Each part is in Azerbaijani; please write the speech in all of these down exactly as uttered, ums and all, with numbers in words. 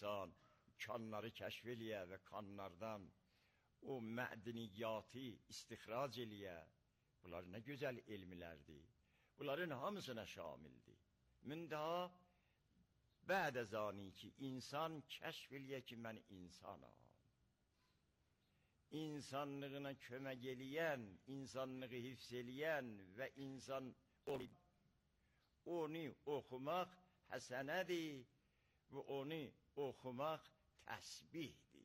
insan kanları kəşf eləyə və kanlardan o mədniyyatı istixrac eləyə. Bunlar nə gözəl elmlərdir. Bunların hamısına şamildir. Mündəha bədə zani ki, insan kəşf eləyə ki, mən insanam. İnsanlığına kömək eləyən, insanlığı hifz eləyən və insan onu oxumaq həsənədir və onu oxumaq təsbihdir.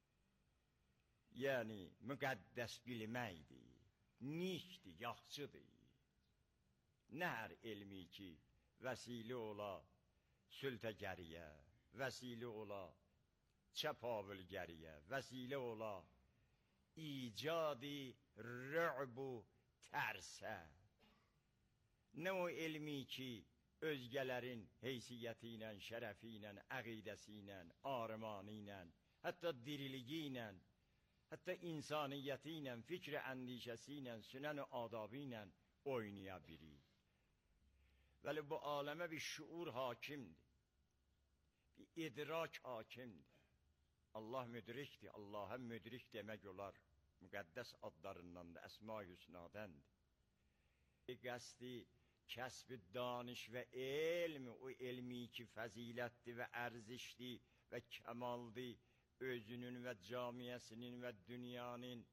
Yəni, müqəddəs bilməkdir, nikdir, yaxçıdır. Nə hər elmi ki, vəsilə ola sültəgəriyə, vəsilə ola çəpavülgəriyə, vəsilə ola icadi rü'bu tərsə. Nə o elmi ki, özgələrin heysiyyəti ilə, şərəfi ilə, əqidəsi ilə, arımanı ilə, hətta diriliyi ilə, hətta insaniyyəti ilə, fikr-i əndişəsi ilə, sünən-i adabı ilə oynaya bilir. Vəli bu aləmə bir şuur hakimdir, bir idrak hakimdir. Allah müdrikdir, Allah'a müdrik demək olar, müqəddəs adlarından da, Əsma-i Hüsnadəndir. Qəsdi, kəsb-i danış və elm, o elmi ki fəzilətdir və ərzişdir və kəmaldır, özünün və camiyəsinin və dünyanın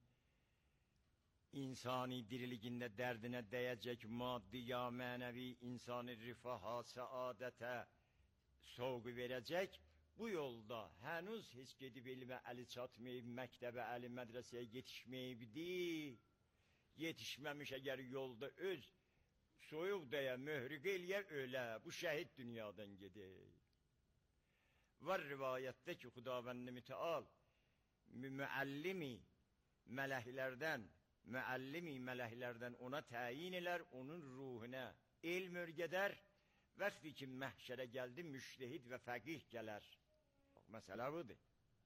insani diriligində dərdinə dəyəcək maddi ya mənəvi insani rifaha, səadətə soğu verəcək. Bu yolda hənuz heç gedib elmə əli çatmayıb, məktəbə əli mədrəsəyə yetişməyibdi. Yetişməmiş əgər yolda öz soyuq dəyə, möhriq eləyə ölə, bu şəhid dünyadan gedək. Var rivayətdə ki, Xudavənd-i Müteal müəllimi mələklərdən, müəllimi mələklərdən ona təyin elər, onun ruhuna elm örgədər. Vəxti ki, məhşərə gəldi, müştehid və fəqih gələr. Məsələ budur.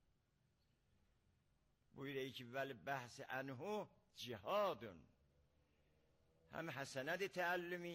Buyuruyor ki, vəli bəhsi ənhu cihadun. Həm həsənədir təəllümi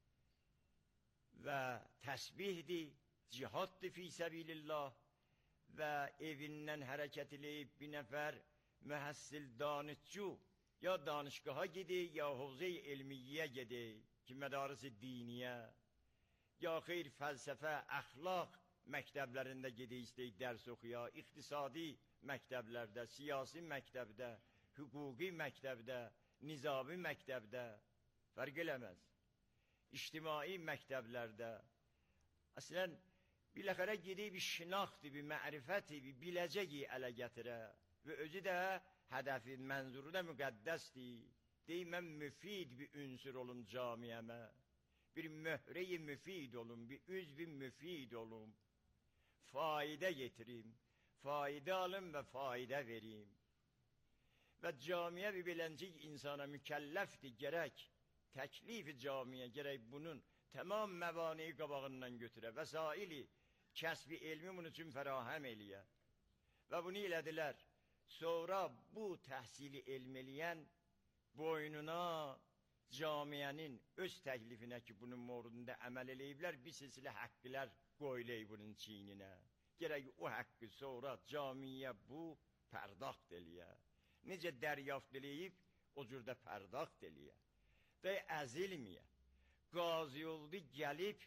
və təsbihdir, cihaddır fi səbilillah və evindən hərəkət eləyib bir nəfər mühəssil danışçu ya danışqaha gedək, ya hovze-i elmiyyə gedək ki, mədarisi diniyə, ya xeyr fəlsəfə, əxlaq məktəblərində gedək istəyik dərs oxuya, iqtisadi məktəblərdə, siyasi məktəbdə, hüquqi məktəbdə, nizabi məktəbdə, fərq eləməz. İctimai məktəblərdə, əslən, biləxərə gedək bir şinaxtı, bir mərifəti, bir biləcəyi ələ gətirə və özü də hədəfi, mənzuru da müqəddəsdir. Deyək, mən müfid bir ünsür olum camiyəmə, bir möhre-i müfid olum, bir üzv-i müfid olum, faidə getirim, faidə alım və faidə verim. Və camiyə bir beləncik insana mükəlləfdir, gərək, təklif-i camiyə gərək bunun tamam məvani qabağından götürə, vəsaili, kəsbi elmi bunun üçün fərahəm eləyə. Və bunu elədilər. Sonra bu təhsili elm eləyən boynuna camiyənin öz təklifinə ki, bunun morudunda əməl eləyiblər, bir silsilə haqqılar qoyuley bunun çiyninə. Gərək o haqqı sonra camiyə bu pərdaxt eləyə. Necə dəryaft eləyib, o cürdə pərdaxt eləyə. Və əzilməyə. Qazi oldu gəlib,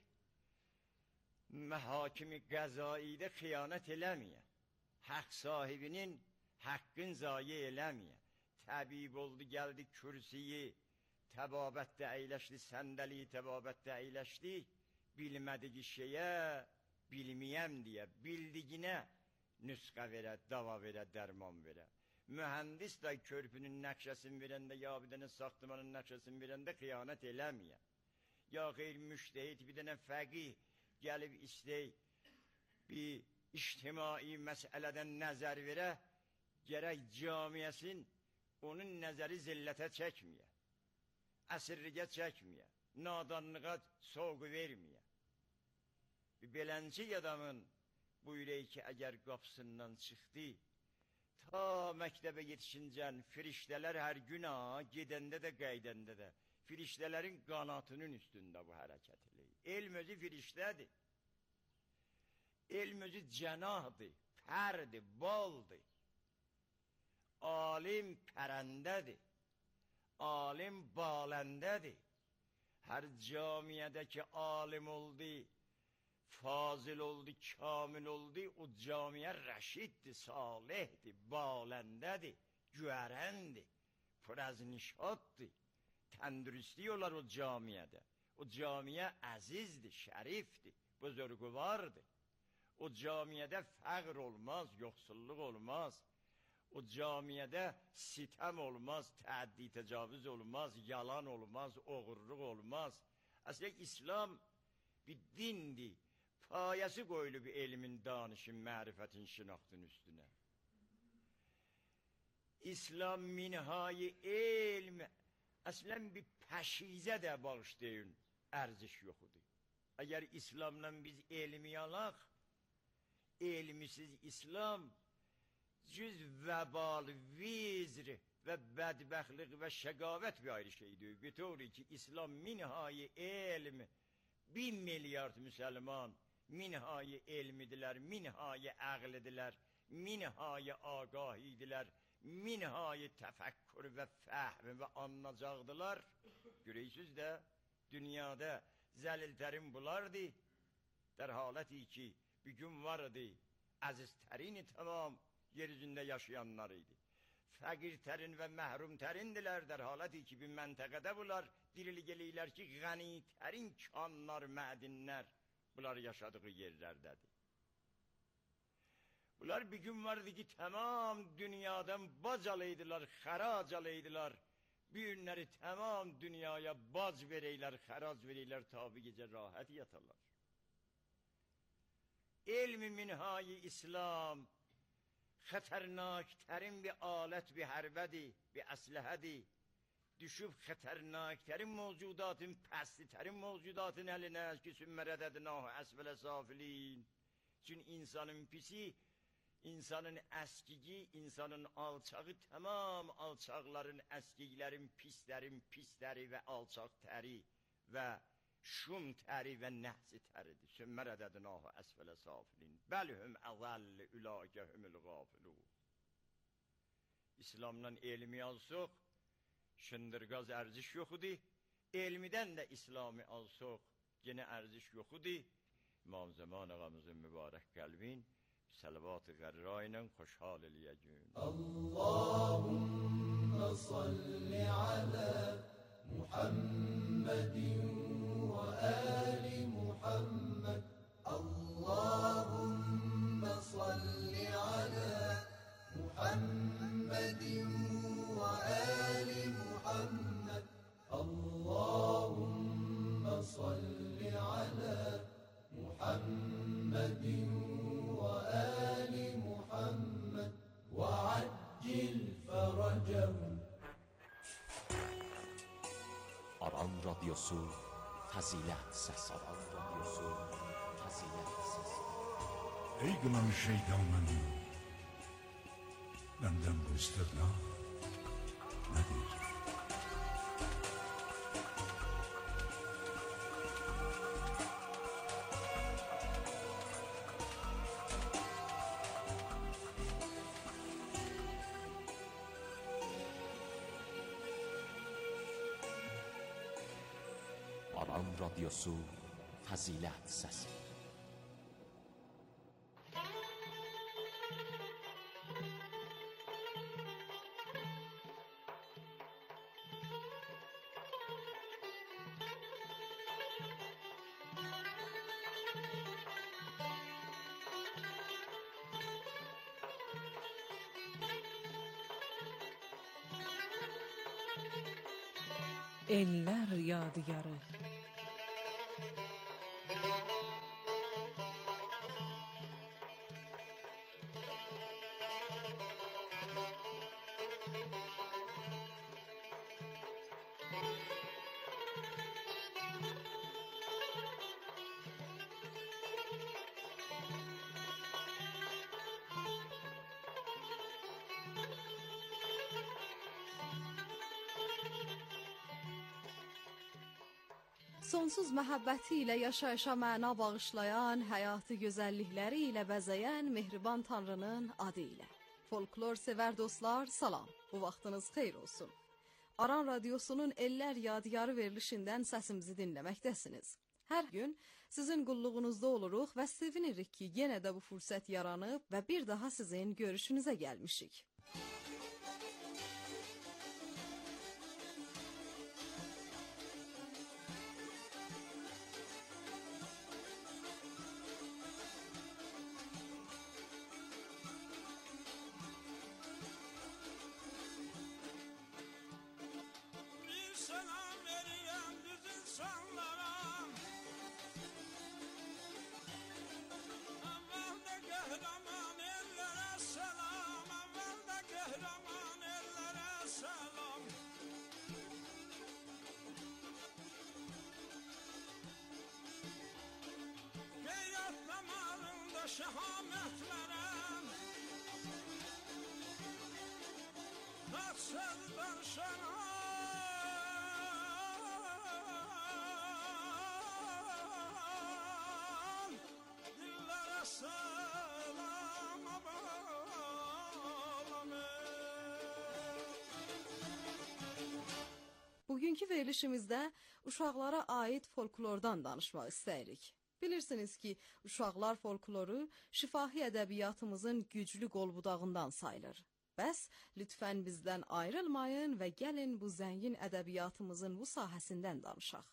məhakimi qəzaidə xiyanət eləməyə. Haqq sahibinin haqqın zayi eləməyə. Təbib oldu, gəldi kürsiyi, təbabətdə əyləşdi, səndəli təbabətdə əyləşdi, bilmədiyi şeyə bilməyəm deyə, bildiginə nüsxə verə, dava verə, dərman verə. Mühəndis də körpünün nəqşəsini verəndə, ya bir dənə saxtımanın nəqşəsini verəndə xiyanət eləməyə. Ya xeyr müştehid bir dənə fəqih gəlib istək bir ictimai məsələdən nəzər verə, gərək camiyəsin onun nəzəri zillətə çəkməyə, əsirliyə çəkməyə, nadanlığa soğu verməyə. Bir beləncik adamın buyuruyor ki, əgər qapısından çıxdı, ta məktəbə yetişincən firiştələr hər gün ha, gedəndə də, qəydəndə də, firiştələrin qanatının üstündə bu hərəkət eləyir. Elm özü firiştədir. elm özü cənahdır, pərdir, baldır. Alim pərəndədir, alim baləndədir. Hər camiyədə ki alim oldu, fazil oldu, kamil oldu, o camiyə rəşiddir, salihdir, baləndədir, güərəndir, pürəznişaddır, təndürüstlik olar o camiyədə. O camiyə əzizdir, şərifdir, buzurguvardır. O camiyədə fəqr olmaz, yoxsulluq olmaz. O camiyədə sitəm olmaz, təəddi təcavüz olmaz, yalan olmaz, oğurluq olmaz. Əslində İslam bir dindir, payəsi qoyulub elmin, danışın, mərifətin, şinaxtın üstünə. İslam minhayı elm, əslən bir pəşizə də bağışlayın, ərziş yoxudur. Əgər İslamla biz elmi alaq, elmisiz İslam, cüz vəbal, vizr və bədbəxtlik və şəqavət bir ayrı şeydir. Götürür ki, İslam minhayı elm, bin milyard müsəlman minhayı elmidirlər, minhayı əqlidirlər, minhayı agahidilər, minhayı təfəkkür və fəhm və anlayacaqdılar. Görürsünüz də, dünyada zəliltərin bulardı, der haləti ki, bir gün vardı, əziztərini tamam, yeryüzündə yaşayanlar idi. Fəqirtərin və məhrumtərindilər, der haləti ki, bir məntəqədə bunlar dirilik eləyirlər ki, qənitərin kanlar, mədinlər bunlar yaşadığı yerlərdədir. Bunlar bir gün vardı ki, tamam dünyadan bac alıydılar, xərac alıydılar. Bir günləri tamam dünyaya bac vereylər, xərac vereylər, tabi gecə rahat yatarlar. Elm-i minhayı İslam, xətərnaktərin bir alət, bir hərbədir, bir əsləhədir. Düşüb xətərnaktərin mövcudatın, pəstitərin mövcudatın əlinə ki, sümmərədədinahı əsvələ safilin. Çünki insanın pisi, insanın əskigi, insanın alçağı, tamam alçaqların, əskiklərin, pislərin, pisləri və alçaq təri və şum təri və nəhsi təridir. Sümmərədədinahı əsvələ safilin. Bəlhüm əzəlli ülâkəhümül qafilûn. İslamla elmi alsıq, şındırqaz ərziş yoxudur. Elmidən də İslami alsıq, yenə ərziş yoxudur. İmam Zaman ağamızın mübarək qəlbin sələvat-ı qərra ilə xoşhal eləyəcün. Allahümme salli alə Muhammedin və əli Muhammed. Allahümme salli alə Muhammedin və əli Muhammed. Allahümme salli alə Muhammedin və əli Muhammed və accil fərəcəhum. Aran Radyosu Fəzilət Səsi. Aran Radyosu Fəzilət Səsi. Ey qınan şeytanın, məndən bu istəqna nədir? Aran Radyosu Fəzilət Səsi. Eller yadigarı. sonsuz məhəbbəti ilə yaşayışa məna bağışlayan, həyatı gözəllikləri ilə bəzəyən mehriban Tanrının adı ilə. Folklor sevər dostlar, salam, bu vaxtınız xeyir olsun. Aran Radiosunun Ellər Yadigarı verilişindən səsimizi dinləməkdəsiniz. Hər gün sizin qulluğunuzda oluruq və sevinirik ki, yenə də bu fürsət yaranıb və bir daha sizin görüşünüzə gəlmişik. Şehamet veren Taksızdan şenan Dillere selam bağlamayın. Bugünkü verilişimizdə uşaqlara aid folklordan danışmaq istəyirik. Bilirsiniz ki, uşaqlar folkloru şifahi ədəbiyyatımızın güclü qolbudağından sayılır. Bəs, lütfən bizdən ayrılmayın və gəlin bu zəngin ədəbiyyatımızın bu sahəsindən danışaq.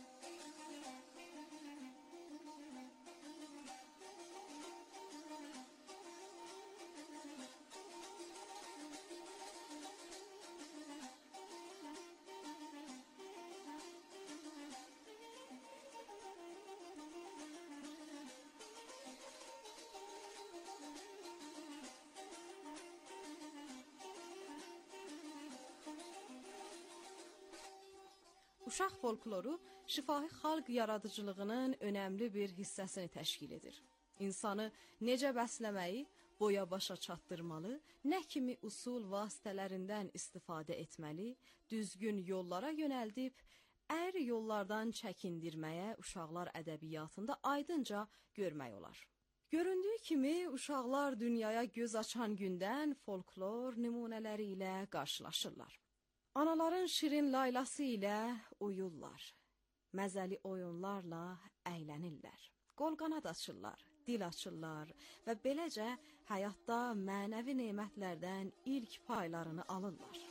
Uşaq folkloru şifahi xalq yaradıcılığının önəmli bir hissəsini təşkil edir. İnsanı necə bəsləməyi, boya başa çatdırmalı, nə kimi usul vasitələrindən istifadə etməli, düzgün yollara yönəldib, əyri yollardan çəkindirməyə uşaqlar ədəbiyyatında aydınca görmək olar. Göründüyü kimi, uşaqlar dünyaya göz açan gündən folklor nümunələri ilə qarşılaşırlar. Anaların şirin laylası ilə uyurlar, məzəli oyunlarla əylənirlər, qol-qanad açırlar, dil açırlar və beləcə həyatda mənəvi nemətlərdən ilk paylarını alırlar.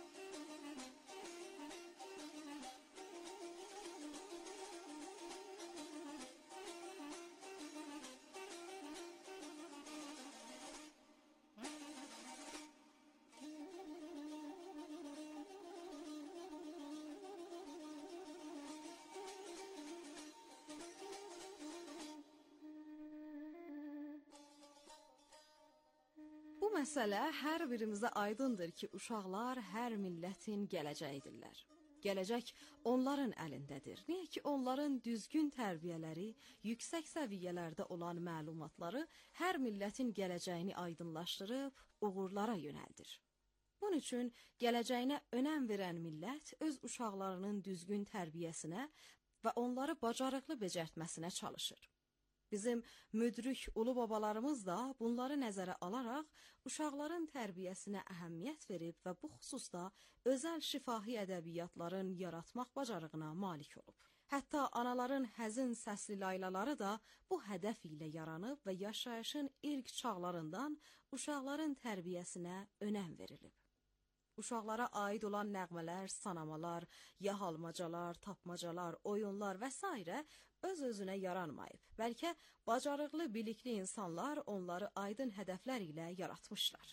Bu məsələ hər birimizə aydındır ki, uşaqlar hər millətin gələcəyidirlər. Gələcək onların əlindədir. Niyə ki, onların düzgün tərbiyələri, yüksək səviyyələrdə olan məlumatları hər millətin gələcəyini aydınlaşdırıb, uğurlara yönəldir. Bunun üçün gələcəyinə önəm verən millət öz uşaqlarının düzgün tərbiyəsinə və onları bacarıqlı becərtməsinə çalışır. Bizim müdrik ulu babalarımız da bunları nəzərə alaraq uşaqların tərbiyəsinə əhəmiyyət verib və bu xüsusda özəl şifahi ədəbiyyatların yaratmaq bacarığına malik olub. Hətta anaların həzin səsli laylaları da bu hədəf ilə yaranıb və yaşayışın ilk çağlarından uşaqların tərbiyəsinə önəm verilib. Uşaqlara aid olan nəğmələr, sanamalar, yahalmacalar, tapmacalar, oyunlar və s. öz-özünə yaranmayıb. Bəlkə bacarıqlı, bilikli insanlar onları aydın hədəflər ilə yaratmışlar.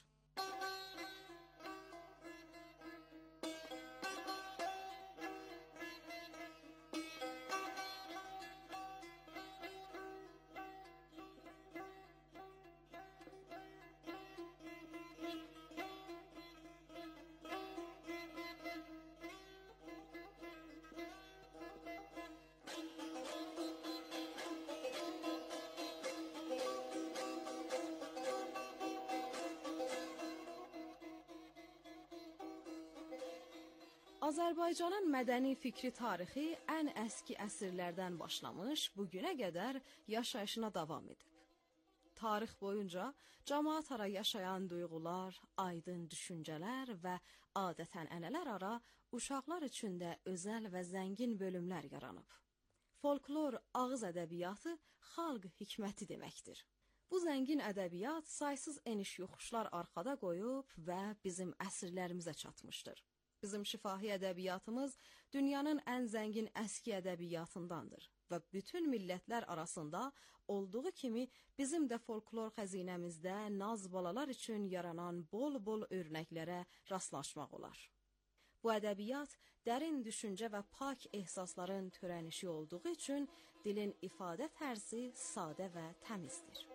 Azərbaycanın mədəni fikri tarixi ən əski əsrlərdən başlamış, bugünə qədər yaşayışına davam edib. Tarix boyunca cəmaət ara yaşayan duyğular, aydın düşüncələr və adət-ənənələr ara uşaqlar üçün də özəl və zəngin bölümlər yaranıb. Folklor ağız ədəbiyyatı xalq hikməti deməkdir. Bu zəngin ədəbiyyat saysız eniş-yoxuşlar arxada qoyub və bizim əsrlərimizə çatmışdır. Bizim şifahi ədəbiyyatımız dünyanın ən zəngin əski ədəbiyyatındandır və bütün millətlər arasında olduğu kimi bizim də folklor xəzinəmizdə naz balalar üçün yaranan bol-bol örnəklərə rastlaşmaq olar. Bu ədəbiyyat dərin düşüncə və pak ehsasların törənişi olduğu üçün dilin ifadə tərzi sadə və təmizdir.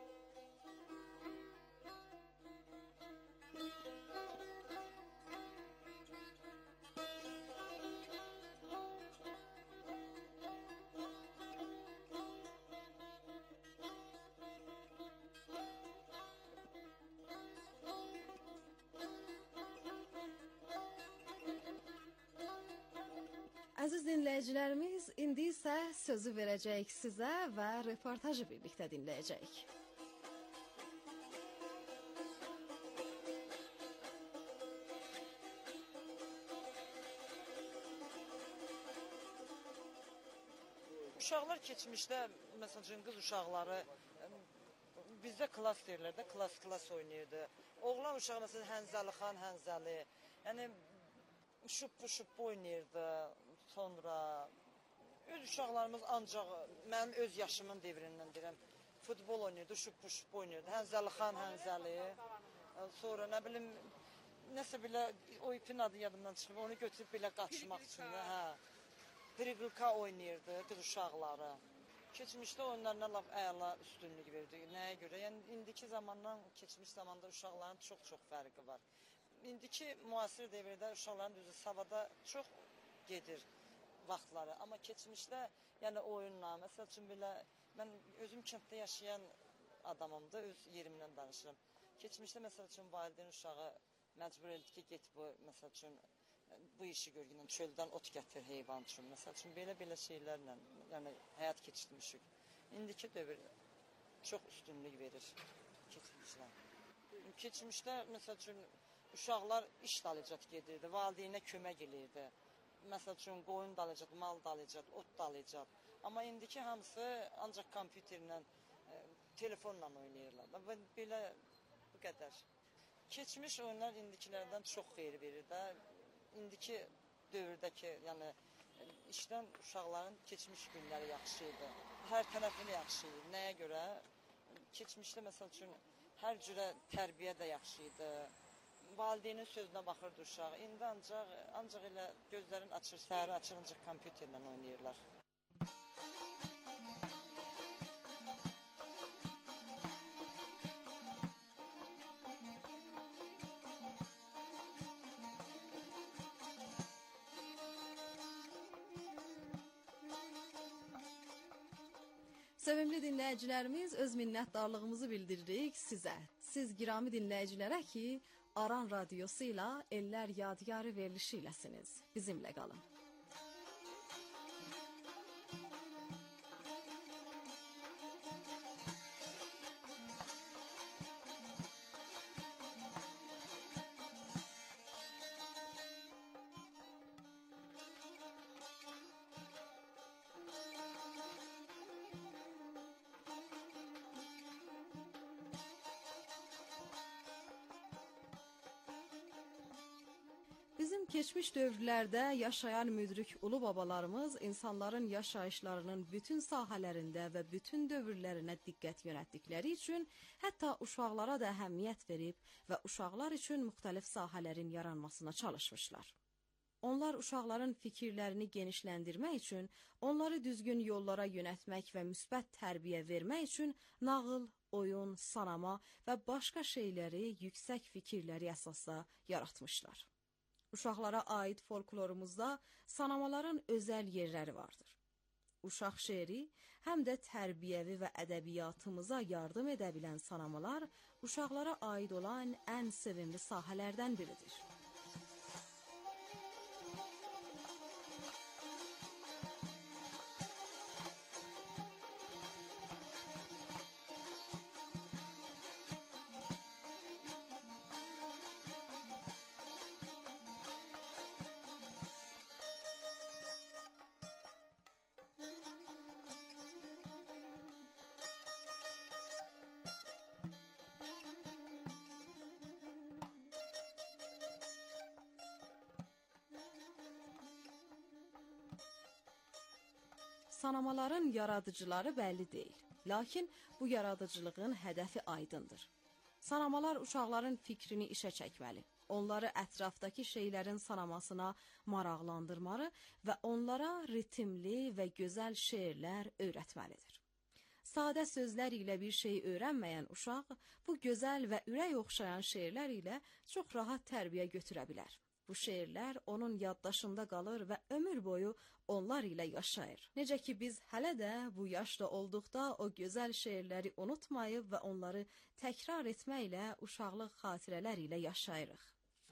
Əziz dinləyicilərimiz, indi isə sözü verəcəyik sizə və reportajı birlikdə dinləyəcəyik. Uşaqlar keçmişdə, məsələn, qız uşaqları bizdə klas deyirlər də, klas-klas oynayırdı. Oğlan uşağı məsələn Hənzəli xan Hənzəli, yəni şup-şup oynayırdı. Sonra öz uşaqlarımız ancaq mənim öz yaşımın devrindən deyirəm, futbol oynayırdı, şup-şup oynayırdı. Hənzəli xan Hənzəli, sonra nə bilim, nəsə belə o ipin adı yadımdan çıxıb, onu götürüb belə qaçmaq üçün, hə. Priqılka oynayırdı qız uşaqları. Keçmişdə oyunlarına laf əla üstünlük verdi. Nəyə görə? Yəni indiki zamandan keçmiş zamanda uşaqların çox-çox fərqi var. İndiki müasir devirdə uşaqların düzü savada çox gedir vaxtları. Amma keçmişdə, yəni oyunla, məsəl üçün belə, mən özüm kənddə yaşayan adamımdır, öz yerimdən danışıram. Keçmişdə, məsəl üçün, valideyn uşağı məcbur edildi ki, get bu, məsəl üçün, bu işi görgünən, çöldən ot gətir heyvan üçün, məsəl üçün, belə-belə şeylərlə, yəni, həyat keçirmişik. İndiki dövr çox üstünlük verir keçmişlə. Keçmişdə, məsəl üçün, uşaqlar iş dalıcat gedirdi, valideynə kömək edirdi. Məsəl üçün, qoyun dalayacaq, mal dalayacaq, ot dalayacaq. Amma indiki hamısı ancaq kompüterlə, e, telefonla oynayırlar. Belə bu qədər. Keçmiş oyunlar indikilərdən çox xeyir verir də. İndiki dövrdəki, yəni işdən uşaqların keçmiş günləri yaxşı idi. Hər tərəfini yaxşı idi. Nəyə görə? Keçmişdə, məsəl üçün, hər cürə tərbiyə də yaxşı idi. Valideynin sözünə baxırdı uşaq. İndi ancaq, ancaq elə gözlərini açır, səhəri açır, ancaq kompüterlə oynayırlar. Sevimli dinləyicilərimiz, öz minnətdarlığımızı bildiririk sizə. Siz girami dinləyicilərə ki, Aran Radiosu ilə Ellər Yadigarı verilişi iləsiniz. Bizimlə qalın. Bizim keçmiş dövrlərdə yaşayan müdrik ulu babalarımız insanların yaşayışlarının bütün sahələrində və bütün dövrlərinə diqqət yönətdikləri üçün hətta uşaqlara da əhəmiyyət verib və uşaqlar üçün müxtəlif sahələrin yaranmasına çalışmışlar. Onlar uşaqların fikirlərini genişləndirmək üçün, onları düzgün yollara yönətmək və müsbət tərbiyə vermək üçün nağıl, oyun, sanama və başqa şeyləri yüksək fikirləri əsasda yaratmışlar. Uşaqlara aid folklorumuzda sanamaların özəl yerləri vardır. Uşaq şeiri həm də tərbiyəvi və ədəbiyyatımıza yardım edə bilən sanamalar uşaqlara aid olan ən sevimli sahələrdən biridir. Sanamaların yaradıcıları bəlli deyil. Lakin bu yaradıcılığın hədəfi aydındır. Sanamalar uşaqların fikrini işə çəkməli, onları ətrafdakı şeylərin sanamasına maraqlandırmalı və onlara ritmli və gözəl şeirlər öyrətməlidir. Sadə sözlər ilə bir şey öyrənməyən uşaq bu gözəl və ürək oxşayan şeirlər ilə çox rahat tərbiyə götürə bilər. Bu şeirlər onun yaddaşında qalır və ömür boyu onlar ilə yaşayır. Necə ki biz hələ də bu yaşda olduqda o gözəl şeirləri unutmayıb və onları təkrar etməklə uşaqlıq xatirələr ilə yaşayırıq.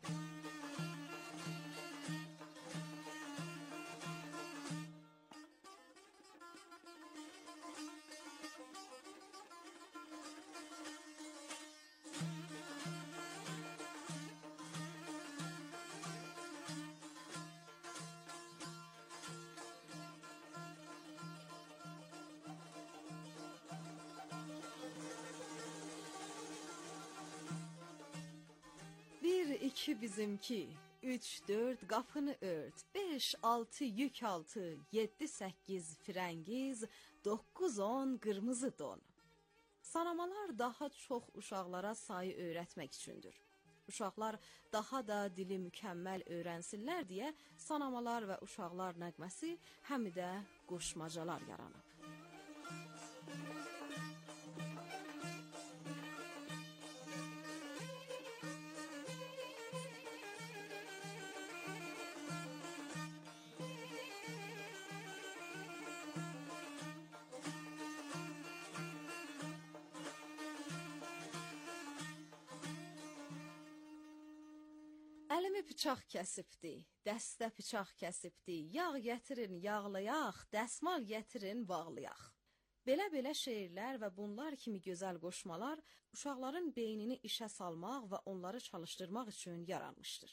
Bir, iki bizimki, üç, dört qapını ört, beş, altı yük altı, yeddi, səkkiz firəngiz, doqquz, on qırmızı don. Sanamalar daha çox uşaqlara sayı öyrətmək üçündür. Uşaqlar daha da dili mükəmməl öyrənsinlər deyə sanamalar və uşaqlar nəğməsi həm də qoşmacalar yaranıb. Əlimi bıçaq kəsibdi, dəstə bıçaq kəsibdi, yağ gətirin, yağlayaq, dəsmal gətirin, bağlayaq. Belə-belə şeirlər və bunlar kimi gözəl qoşmalar uşaqların beynini işə salmaq və onları çalışdırmaq üçün yaranmışdır.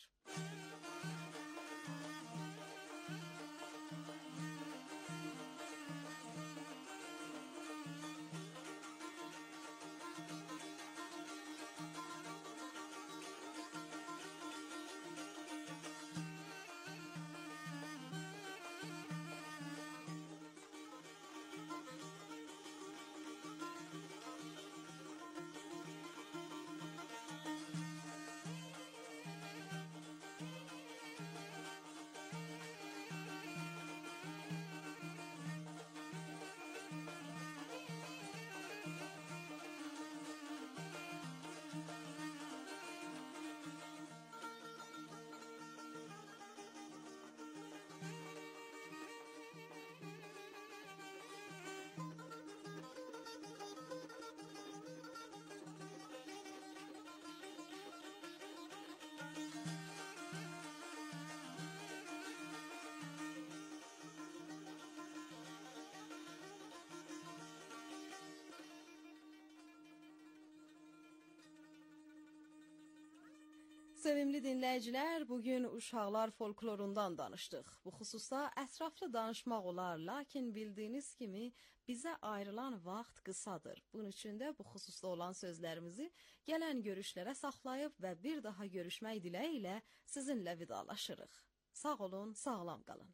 Sevimli dinləyicilər, bugün uşaqlar folklorundan danışdıq. Bu xüsusda ətraflı danışmaq olar, lakin bildiyiniz kimi bizə ayrılan vaxt qısadır. Bunun üçün də bu xüsusda olan sözlərimizi gələn görüşlərə saxlayıb və bir daha görüşmək diləyi ilə sizinlə vidalaşırıq. Sağ olun, sağlam qalın.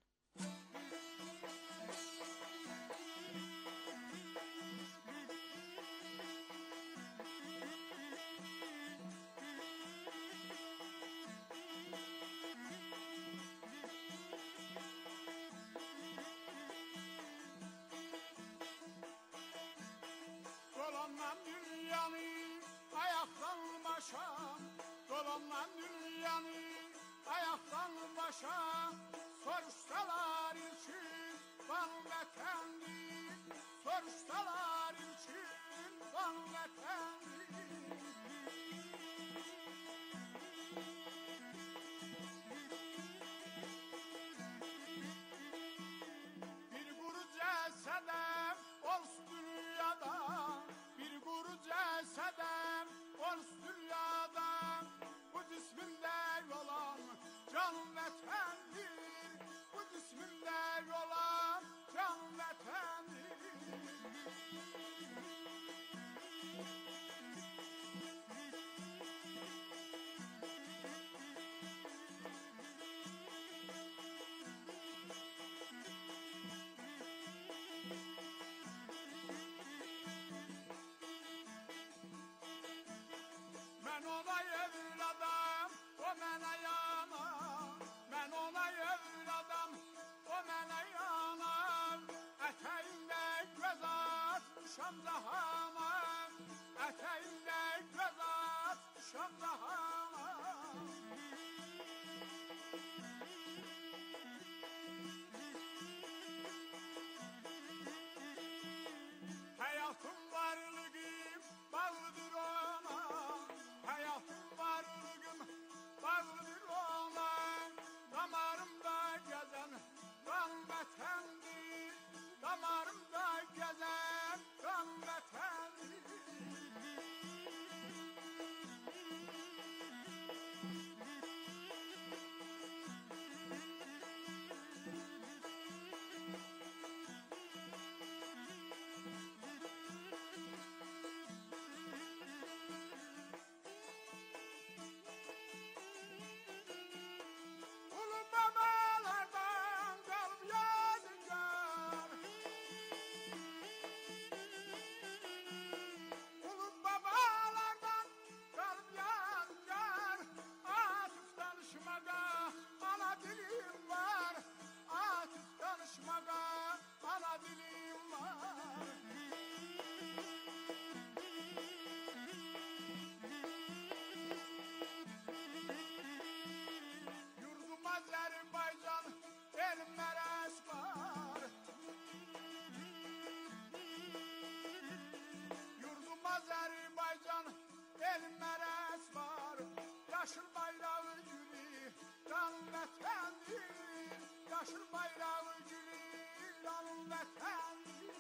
Dolanlan dünyanı ayaktan başa, dolanlan dünyanı ayaktan başa, soruşsalar için van vətəndir, soruşsalar için van vətəndir. Bir quru cəsədəm olsun dünyada, bir quru cəsədəm olsun dünyada, bu cismində olan can vətəndir, bu cismində olan can vətəndir. yaşıl bayrağı gülü Ranın vətəndir Yaşıl bayrağı gülü Ranın vətəndir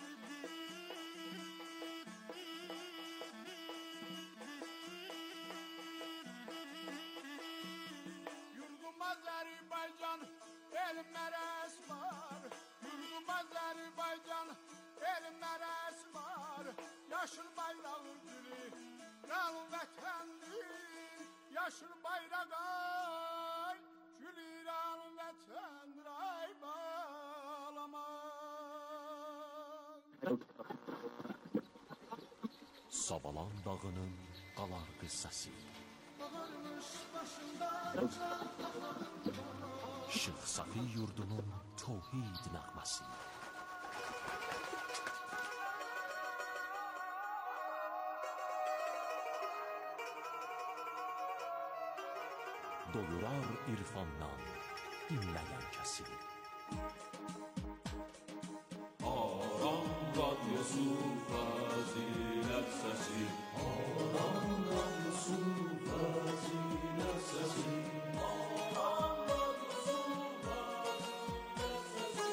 Yurdum Azərbaycan elmlərə əsmar Yurdum Azərbaycan elmlərə əsmar Yaşıl bayrağı gülü Ranın vətəndir Yaşıl bayraq ay Gülü ranın vətəndir ay bağlamaz Savalan dağının qalar qıssası Bağırmış başında Şıx Safi yurdunun tövhid nəğməsi Doyurar irfandan dinləyən kəsi Aram radyosu fazilət səsi Aram radyosu fazilət səsi Aram radyosu fazilət səsi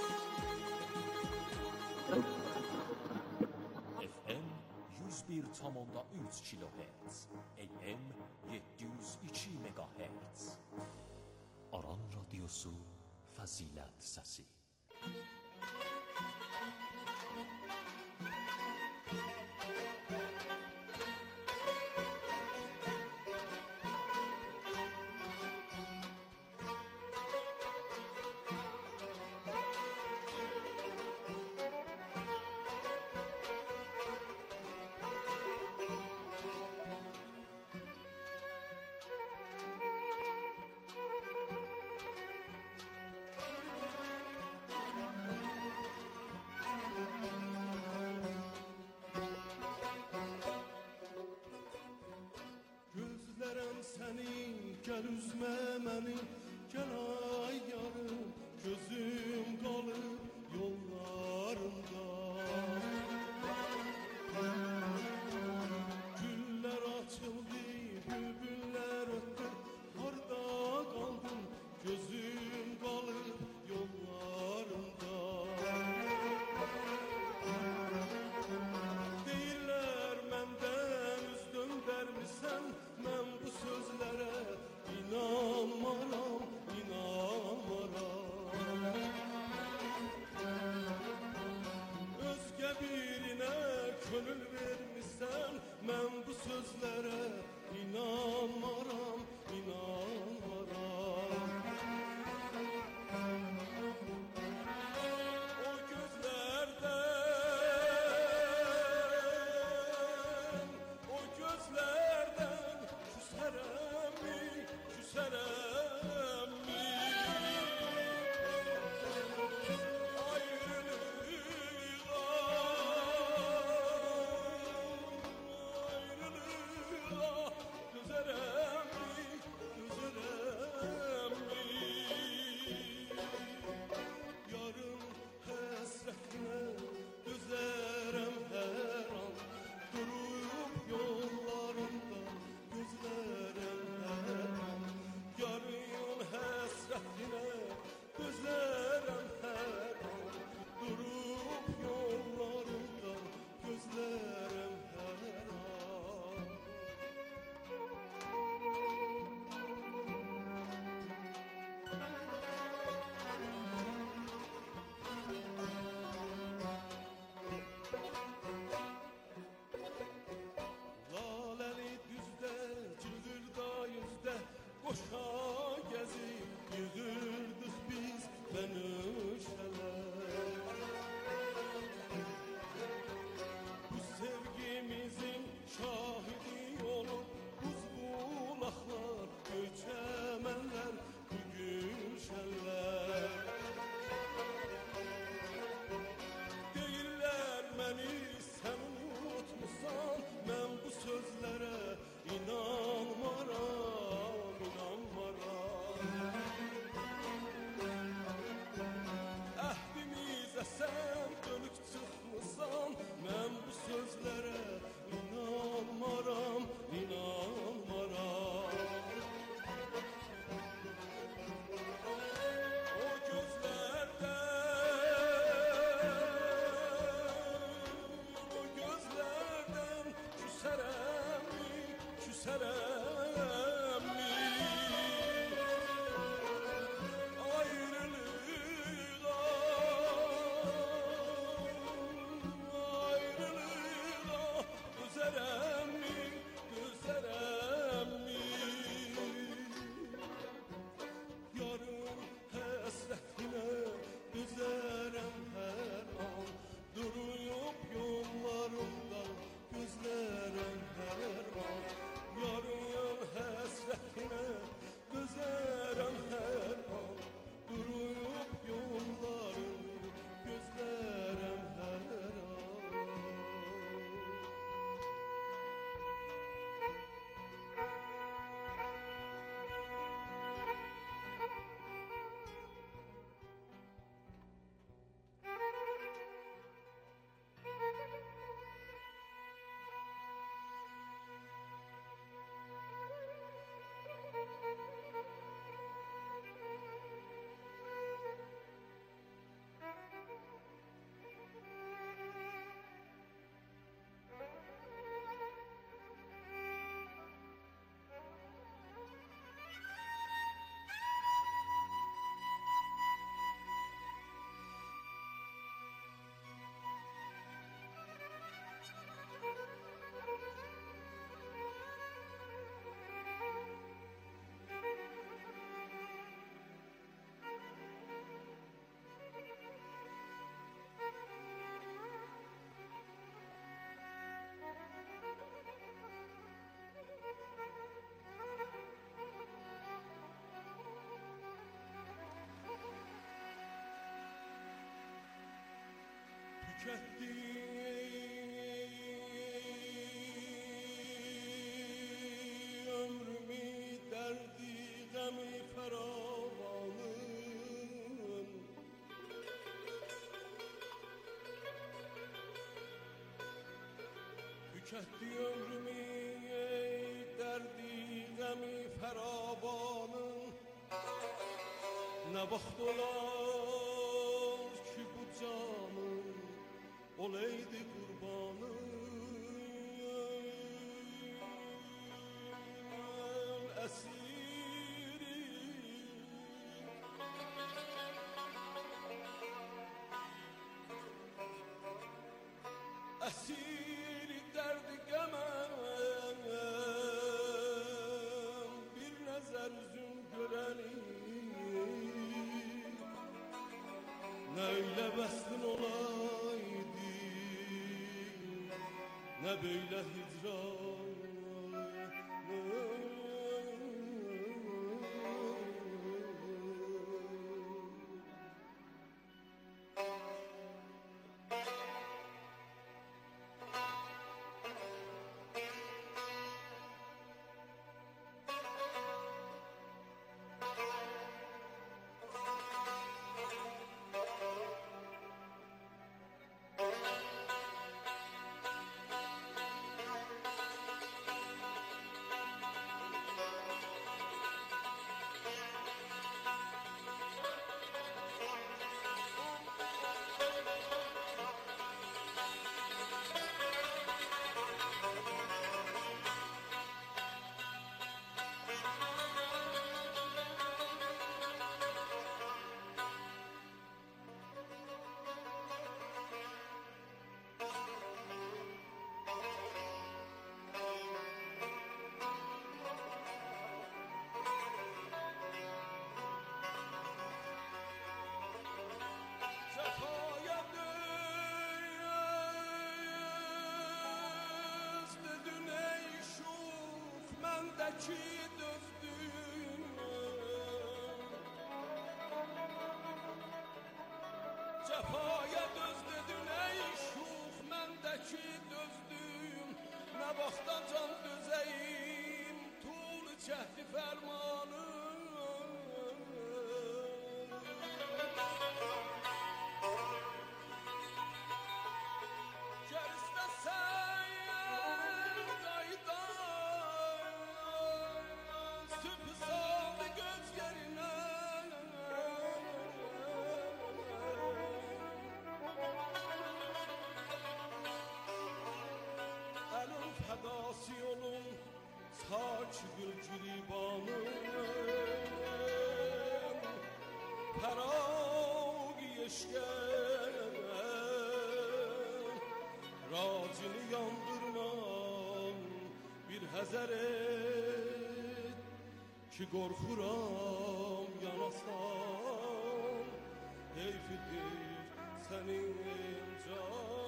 F M yüz bir tam onda üç kilohertz A M yeddi yüz iki megahertz Aran radyosu fazilət səsi Gözlərəm səni, gəl üzmə məni, gəl ay yarım, gözüm qalıb yollarında. Güllər açıldı, bülbüllər ötdü, harda qaldın, gözüm qalıb yollarında. Deyirlər məndən üz döndərmisən, mən bu sözlərə inanmaram, inanmaram. Özgə birinə könül vermisən, mən bu sözlərə inanmaram, inanmaram. O gözlərdən, o gözlərdən küsərəmmi, küsərəmmi? Ayrılığa, ayrılığa dözərəmmi, dözərəmmi? Yarın həsrətinə dözərəm hər an, durub yollarında gözlərəm hər an. Yarın həsrətinə dözərəm hər an, durub yollarında gözlərəm hər an. Laləli düzdə, cılgırda yüzdə, qoşa gəzib yığırdıq biz bənövşələr. Bu sevgimizin şahidi olub buz bulaqlar, göçəmənlər, bu gülşənlər. Deyirlər məni sən unutmusan, mən bu sözlərə inanmaram, inanmaram. düzərəm mi? Ayrılığa, ayrılığa düzərəm mi? Düzərəm mi? Yarın həsrətinə düzərəm hər an, duruyub yollarımda gözlərəm hər an. Yarın həsrətinə düzərəm hər an, duruyub yollarımda gözlərəm hər an. Tüketti ömrümü derdi gemi feravanım. Tüketti ömrümü derdi gemi feravanım. Ne vaxt olar ki bu canım olaydı kurbanım. Esiri esiri derdi gemem, bir nezer üzüm görenim. Ne öyle beslin olaydı, ne böyle hicran. Ki dözdüm cefaya dözdün ey şuf mendeki dözdüm ne vaxtdan can dözeyim tul çəhdi fermanım gel istəsən qaydan fədası olun, sağ gül gülübanım Peragi eşken Racini yandırmam bir həzər et Ki qorxuram yanasan Heyfidir sənin canım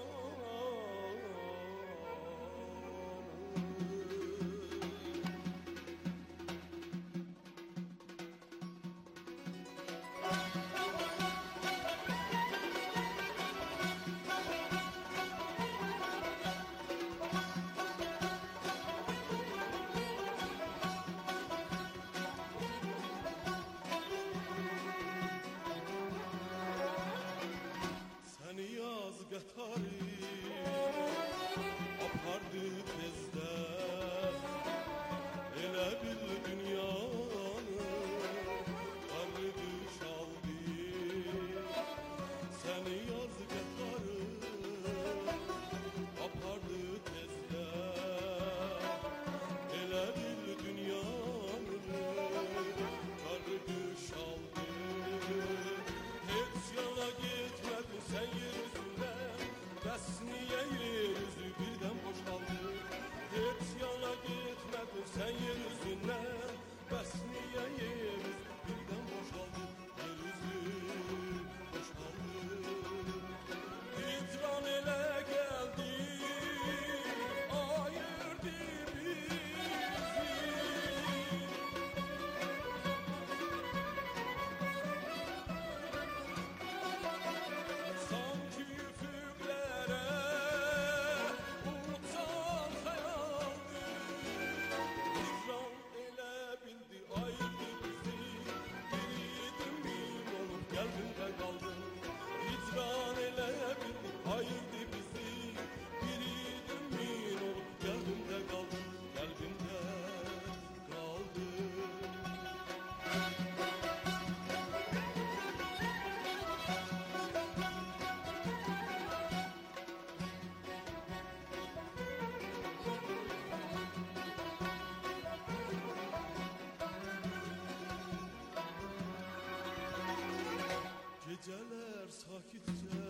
Geceler sakitçe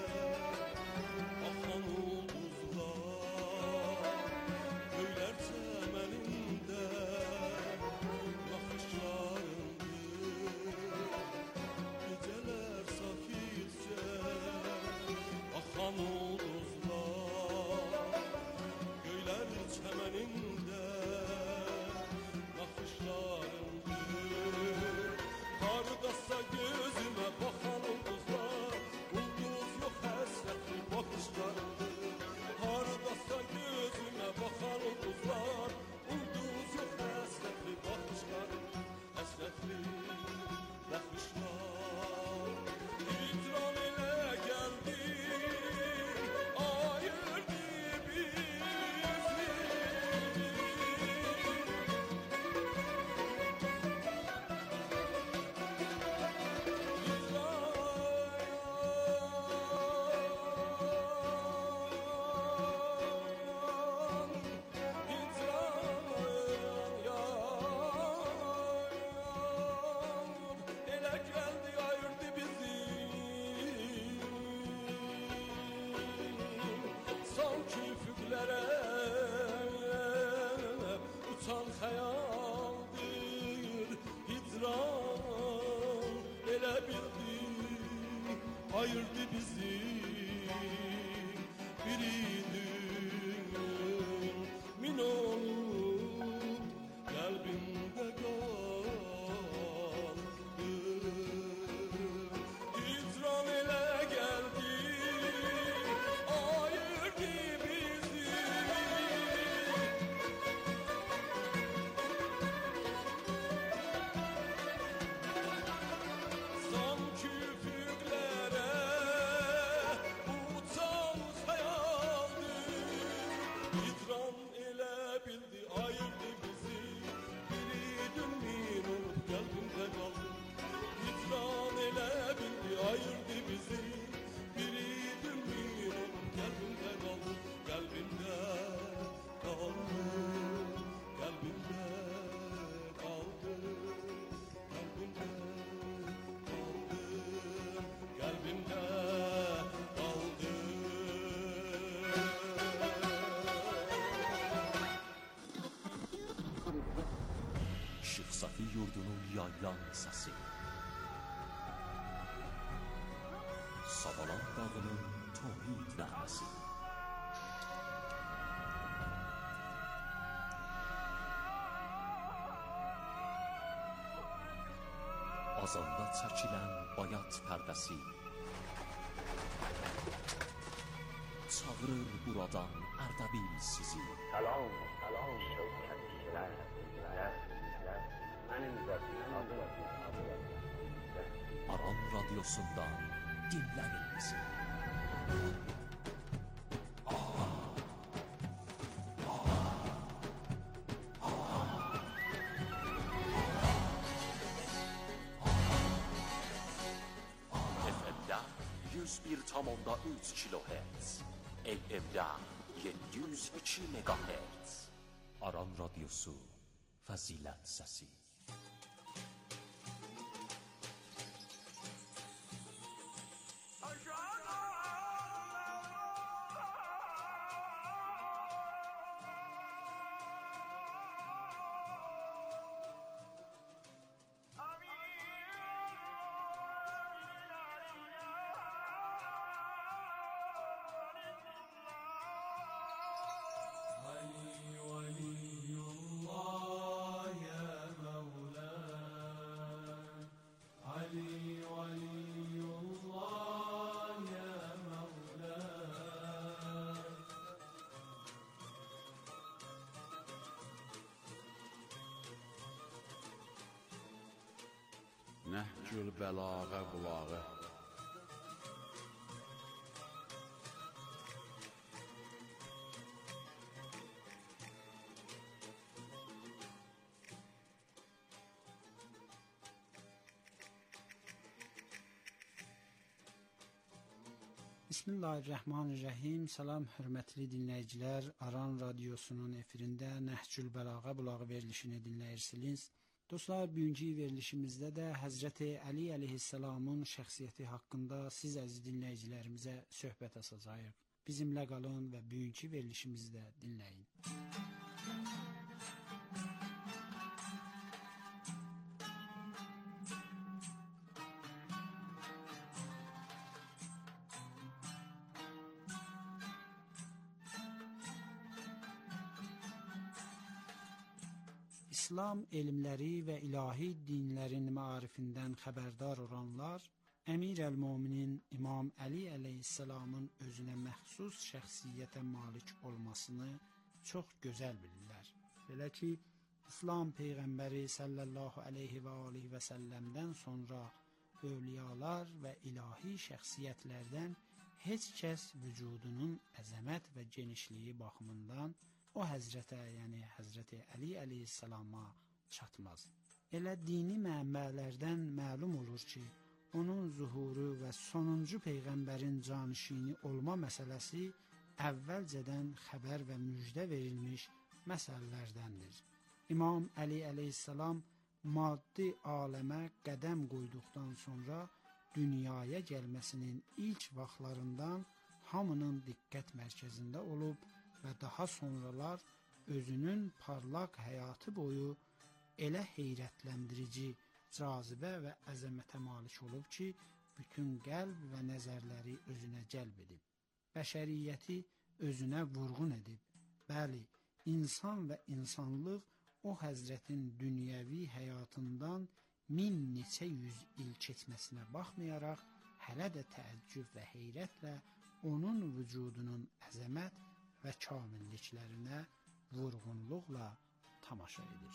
akan ulduzlar Göyler çemeninde nakışlarındır Geceler sakitçe akan ulduzlar Göyler çemeninde nakışlarındır Hardasa gözüme bakan ulduzlar Ulduz yok həsrətli bakışlarındır Hardasa gözüme bakan ulduzlar Ulduz yok həsrətli bakışlarındır Həsrətli bakışlar İcran elə gəldi ayırdı bizi uçan xəyaldır hicran elə bildi ayırdı bizi bir idin min olup qəlbimdə qaldı hicran elə gəldi ayırdı bizi Küfüklere uçan hayaldir Işıq Safi yurdunun yaylan səsi, Savalan dağının tohid nəğməsi, azanda çəkilən bayat pərdəsi, çağırır buradan Ərdəbil sizi. Salam, salam şövkətliklər, mənim zəfim adım. Aran radyosundan dinləyin bizi. yüz bir tam onda üç kilohertz, A M'də yeddi yüz iki megahertz. Aran radyosu, fəzilət səsi. Nəhcül bəlağa bulağı. Bismillahirrahmanirrahim. Salam hörmətli dinləyicilər. Aran radiosunun efirində Nəhcül bəlağa bulağı verilişini dinləyirsiniz. Dostlar, bugünkü verilişimizdə də Həzrəti Əli əleyhissalamın şəxsiyyəti haqqında siz əziz dinləyicilərimizə söhbət açacağıq. Bizimlə qalın və bugünkü verilişimizi də dinləyin. İslam elmləri və ilahi dinlərin maarifindən xəbərdar olanlar, Əmir əl-Mominin İmam Əli əleyhissalamın özünə məxsus şəxsiyyətə malik olmasını çox gözəl bilirlər. Belə ki, İslam Peyğəmbəri sallallahu aleyhi və aleyhi və səlləmdən sonra övliyalar və ilahi şəxsiyyətlərdən heç kəs vücudunun əzəmət və genişliyi baxımından o həzrətə, yəni Həzrəti Əli əleyhissalama çatmaz. Elə dini mənbələrdən məlum olur ki, onun zuhuru və sonuncu Peyğəmbərin canişini olma məsələsi əvvəlcədən xəbər və müjdə verilmiş məsələlərdəndir. İmam Əli əleyhissalam maddi aləmə qədəm qoyduqdan sonra dünyaya gəlməsinin ilk vaxtlarından hamının diqqət mərkəzində olub və daha sonralar özünün parlaq həyatı boyu elə heyrətləndirici, cazibə və əzəmətə malik olub ki, bütün qəlb və nəzərləri özünə cəlb edib. Bəşəriyyəti özünə vurğun edib. Bəli, insan və insanlıq o həzrətin dünyəvi həyatından min neçə yüz il keçməsinə baxmayaraq, hələ də təəccüb və heyrətlə onun vücudunun əzəmət və kamilliklərinə vurğunluqla tamaşa edir.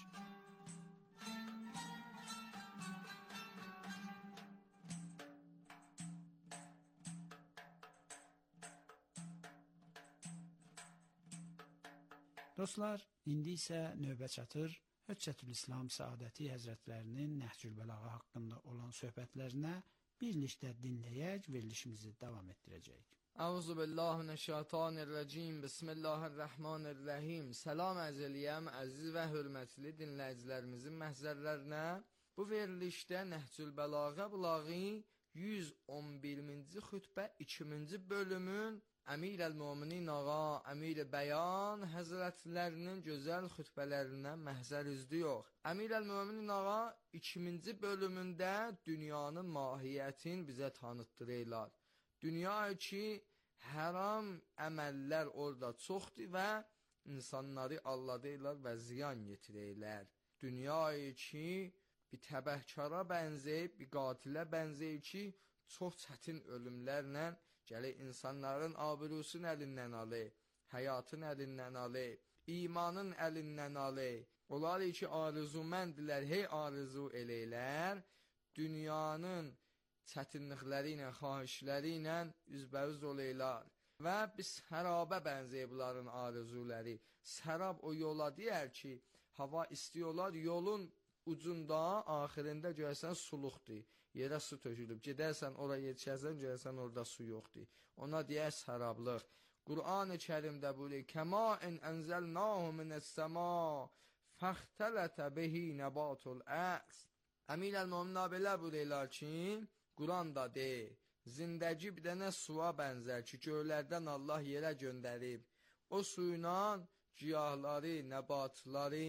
Dostlar, indi isə növbə çatır Höccətül-İslam Səadəti Həzrətlərinin Nəhcül Bəlağa haqqında olan söhbətlərinə birlikdə dinləyək, verilişimizi davam etdirəcəyik. Əuzu billahi minəşşeytanirracim. Bismillahirrahmanirrahim. Salam əzəliyəm, əziz və hörmətli dinləyicilərimizin məhzərlərinə. Bu verilişdə Nəhcül Bəlağa bulağı yüz on birinci xütbə ikinci bölümün Əmir əl-Möminin ağa, Əmir Bəyan həzrətlərinin gözəl xütbələrindən məhzər üzdü yox. Əmir əl-Möminin ağa ikinci bölümündə dünyanın mahiyyətini bizə tanıtdırırlar. Dünya ki, haram əməllər orada çoxdur və insanları aldadırlar və ziyan yetirirlər. Dünya ki, bir təbəhkara bənzəyib, bir qatilə bənzəyib ki, çox çətin ölümlərlə gəlir insanların abirusun əlindən alır, həyatın əlindən alır, imanın əlindən alır. Onlar ki, arzuməndirlər, hey arzu eləylər, dünyanın çətinlikləri ilə, xahişləri ilə üzbəüz olaylar. Və biz sərabə bənzəyir bunların arzuları. Sərab o yola deyər ki, hava istiyorlar, yolun ucunda, axirində görsən suluqdur. Yerə su tökülüb, gedərsən oraya yetişərsən, görsən orada su yoxdur. Ona deyər sərablıq. Qur'an-ı Kərimdə buyurur: "Kəmain ənzəlnahu minəs-səma, fəxtələtə bihi nəbatul ərs." Əmir əl-Möminin belə buyururlar ki, Qur'anda de, zindəgi bir dənə suya bənzər ki, göylərdən Allah yerə göndərib. O suyla giyahları, nəbatları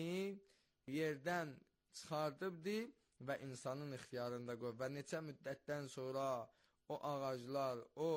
yerdən çıxardıbdır və insanın ixtiyarında qoy. Və neçə müddətdən sonra o ağaclar, o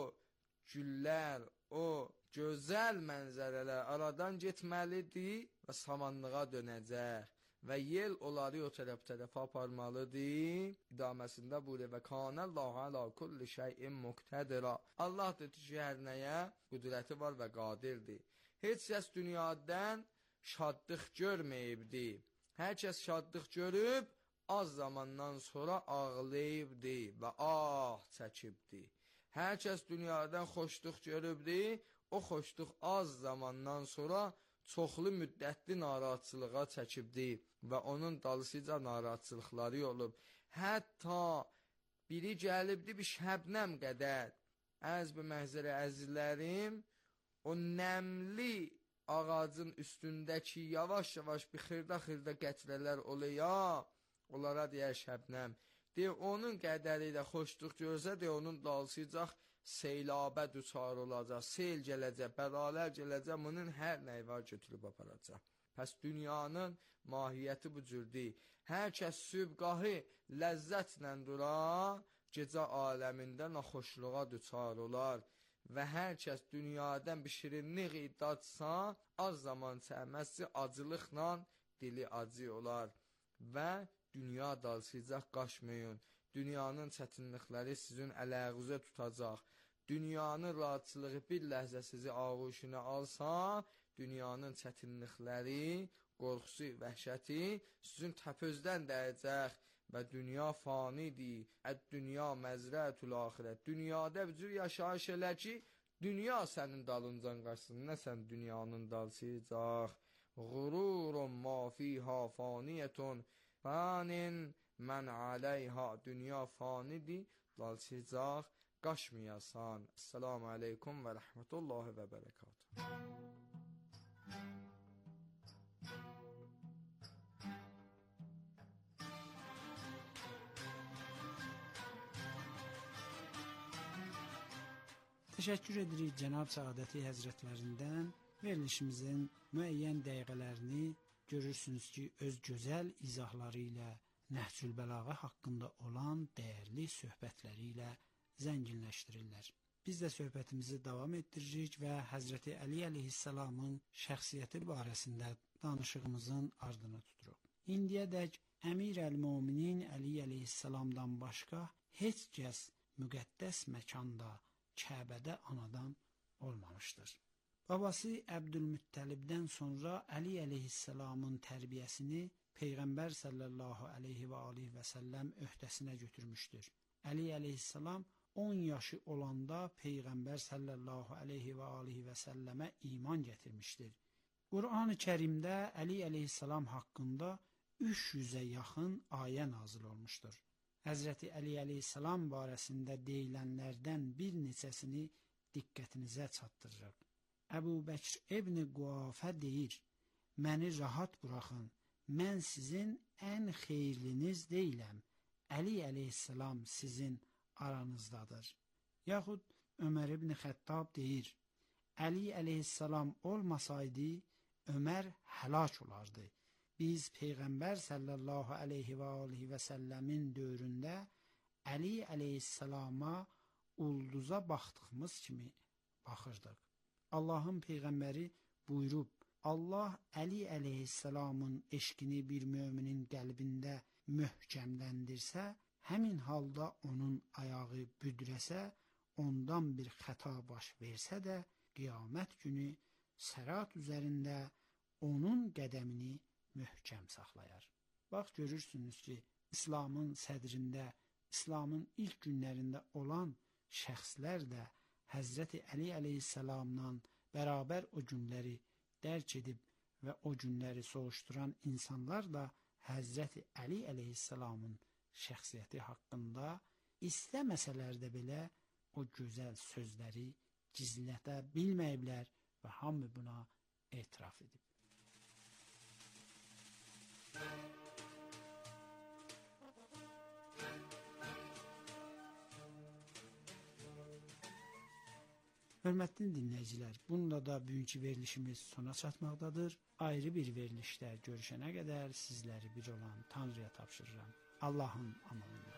güllər, o gözəl mənzərələr aradan getməlidir və samanlığa dönəcək. Və yel onları o tərəf-tərəfə aparmalıdır. İdaməsində buyurur: "Və kanəllahu alə kulli şeyin muqtədira." Allah dedi ki, hər nəyə qüdrəti var və qadirdir. Heç kəs dünyadan şadlıq görməyibdir. Hər kəs şadlıq görüb, az zamandan sonra ağlayıbdi və ah çəkibdi. Hər kəs dünyadan xoşluq görübdi, o xoşluq az zamandan sonra çoxlu müddətli narahatçılığa çəkibdi və onun dalısıca narahatçılıqları olub. Hətta biri gəlibdi bir şəbnəm qədər. Əz bir məhzərə əzizlərim, o nəmli ağacın üstündəki yavaş-yavaş bir xırda-xırda qətrələr oluyor, onlara deyər şəbnəm. Deyir, onun qədəri ilə xoşluq görsə, deyir, onun dalsıyacaq, seylabə düçar olacaq, seyl gələcək, bəlalər gələcək, bunun hər nəyi var götürüb aparacaq. Pəs dünyanın mahiyyəti bu cürdür. Hər kəs sübqahı ləzzətlə durar, gecə aləmində naxoşluğa düçar olar. Və hər kəs dünyadan bir şirinlik iddatsa, az zaman çəkməsi acılıqla dili acı olar. Və dünya dalsıyacaq, qaçmayın. Dünyanın çətinlikləri sizin ələyğuzə tutacaq. Dünyanın rahatçılığı bir ləhzə sizi ağuşuna alsa, dünyanın çətinlikləri, qorxusu, vəhşəti sizin təpözdən dəyəcək. Və dünya fanidir. Əd-dünya məzrətül axirət. Dünyada bir cür yaşayış elə ki, dünya sənin dalıncan qaçsın, nə sən dünyanın dalsıyacaq. Qururun ma fiha faniyetun fanin mən aleyha. Dünya fanidir, dalsıyacaq, qaçmayasan. Esselamu aleykum və rəhmətullahi və bərəkatuhu. Təşəkkür edirik Cənab Səadəti Həzrətlərindən. Verilişimizin müəyyən dəqiqələrini görürsünüz ki, öz gözəl izahları ilə Nəhcül Bəlağə haqqında olan dəyərli söhbətləri ilə zənginləşdirirlər. Biz də söhbətimizi davam etdiririk və Həzrəti Əli əleyhissalamın şəxsiyyəti barəsində danışığımızın ardını tuturuq. İndiyədək Əmir əl-Möminin Əli əleyhissalamdan başqa heç kəs müqəddəs məkanda Kəbədə anadan olmamışdır. Babası Əbdülmüttəlibdən sonra Əli əleyhissalamın tərbiyəsini Peyğəmbər sallallahu aleyhi və aleyhi və səlləm öhdəsinə götürmüşdür. Əli əleyhissalam on yaşı olanda Peyğəmbər sallallahu aleyhi və aleyhi və səlləmə iman gətirmişdir. Qur'an-ı Kərimdə Əli əleyhissalam haqqında üç yüzə yaxın ayə nazil olmuşdur. Həzrəti Əli əleyhissalam barəsində deyilənlərdən bir neçəsini diqqətinizə çatdırırıq. Əbu Bəkr İbn Quafə deyir: "Məni rahat buraxın, mən sizin ən xeyirliniz deyiləm. Əli əleyhissalam sizin aranızdadır." Yaxud Ömər İbn Xəttab deyir: Əli əleyhissalam olmasaydı, Ömər həlak olardı. Biz Peyğəmbər sallallahu aleyhi və alihi və səlləmin dövründə Əli əleyhissalama ulduza baxdığımız kimi baxırdıq. Allahın Peyğəmbəri buyurub, Allah Əli əleyhissalamın eşqini bir möminin qəlbində möhkəmləndirsə, həmin halda onun ayağı büdrəsə, ondan bir xəta baş versə də, qiyamət günü sərat üzərində onun qədəmini möhkəm saxlayar. Bax, görürsünüz ki, İslamın sədrində, İslamın ilk günlərində olan şəxslər də Həzrəti Əli əleyhissalamdan bərabər o günləri dərk edib və o günləri soğuşduran insanlar da Həzrəti Əli əleyhissalamın şəxsiyyəti haqqında istəməsələr də belə o gözəl sözləri gizlədə bilməyiblər və hamı buna etiraf edib. Hörmətli dinləyicilər, bununla da bugünkü verilişimiz sona çatmaqdadır. Ayrı bir verilişdə görüşənə qədər sizləri bir olan Tanrıya tapşırıram. Allahın amanında.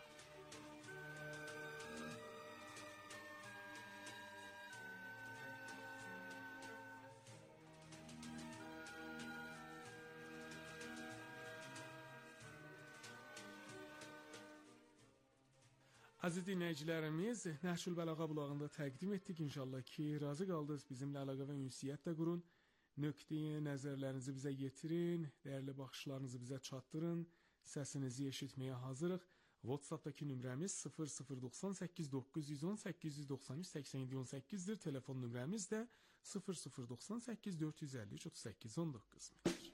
Aziz dinləyicilərimiz, Nəhcül Bəlağə blağında təqdim etdik. İnşallah ki, razı qaldınız. Bizimlə əlaqə və ünsiyyət də qurun. Nöqteyi nəzərlərinizi bizə yetirin, dəyərli baxışlarınızı bizə çatdırın. Səsinizi eşitməyə hazırıq. WhatsApp'dakı nömrəmiz sıfır sıfır doxsan səkkiz doqquz yüz on səkkiz yüz doxsan üç səksən yeddi on səkkizdir. Telefon nömrəmiz də sıfır sıfır doxsan səkkiz dörd yüz əlli üç otuz səkkiz on doqquz.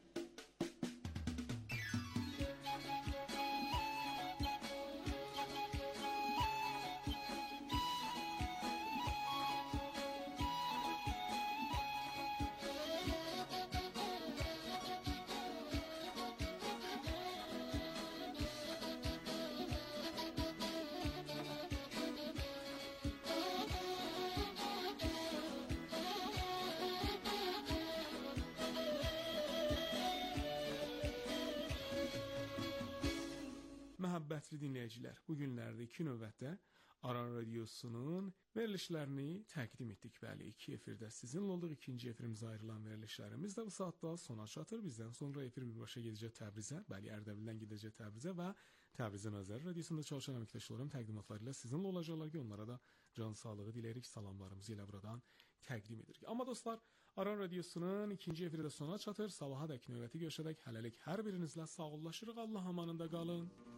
Məhəbbətli dinləyicilər, bu günlərdə iki növbətdə Aran Radiosunun verilişlərini təqdim etdik. Bəli, iki efirdə sizinlə olduq. İkinci efirimizə ayrılan verilişlərimiz də bu saatda sona çatır. Bizdən sonra efir birbaşa gedəcək Təbrizə, bəli, Ərdəbildən gedəcək Təbrizə və Təbrizə Azəri Radiosunda çalışan əməkdaşlarım təqdimatları ilə sizinlə olacaqlar ki, onlara da can sağlığı diləyirik, salamlarımızı ilə buradan təqdim edirik. Amma dostlar, Aran Radiosunun ikinci efiri də sona çatır. Sabaha dək növbəti görüşərək hələlik hər birinizlə sağollaşırıq. Allah amanında qalın.